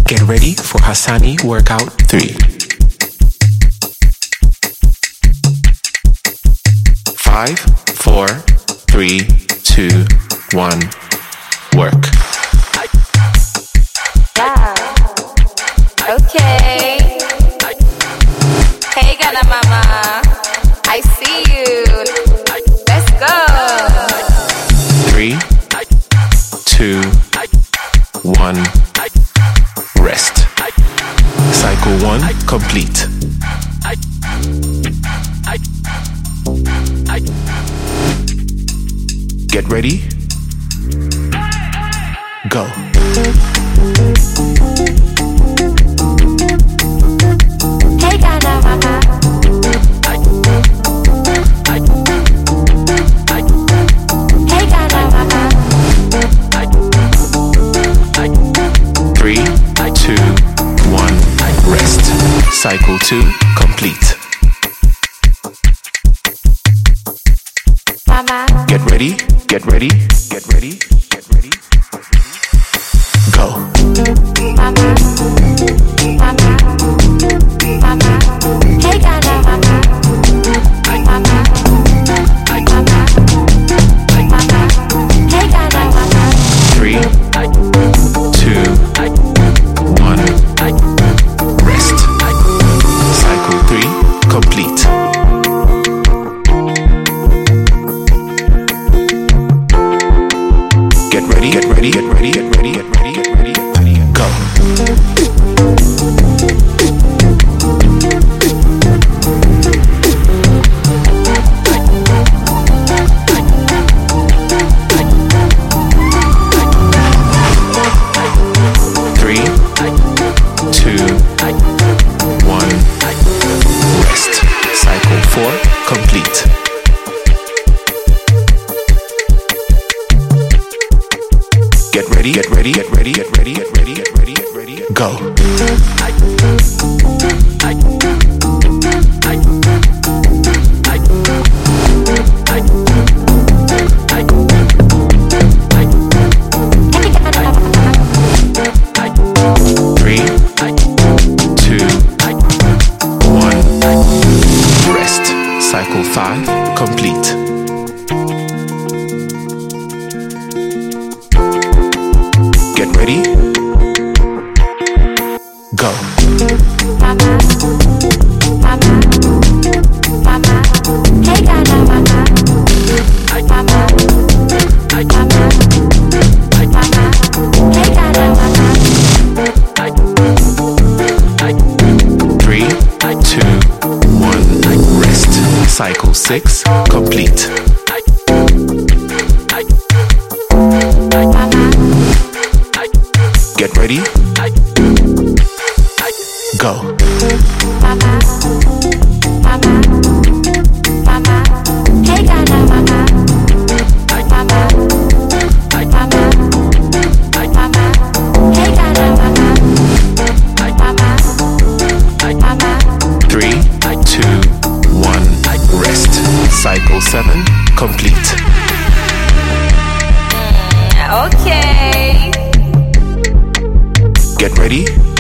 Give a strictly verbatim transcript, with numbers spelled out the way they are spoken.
Get ready for Hassani Workout three. Five, four, three, two, one, work. Yeah. Okay. Hey, Ghana Mama. I see you. Let's go. Three, two, one, rest. Cycle one complete. Get ready. Go. Hey, Ghana Mama. Hey, Ghana Mama. Three, two, one, rest. Cycle two complete. Mama. Get ready, get ready, get ready, get ready. Go. Mama. Mama. Mama. Hey, Ghana Mama. Mama. Mama. Mama. Hey, Ghana Mama. Three, two, one, rest. Cycle three complete. Get ready, get ready, get ready, get ready, get ready, get ready, get ready, go. Three, two, one, rest. Cycle four complete. Get ready, get ready, get ready, get ready, get ready, get ready, get ready, go. Three, two, one, rest. Cycle five complete. Get ready. Go. Mama. Mama. Mama. Hey, Ghana Mama. Mama. Mama. Mama. Hey, Ghana Mama. Three, two, one, rest. Cycle six complete. Mama. Get ready. Go. Mama. Mama. Mama. Hey, Ghana Mama. Mama. Mama. Mama. Hey, Ghana Mama. Mama. Mama. Three, two, one, rest. Cycle seven complete. Okay. Get ready.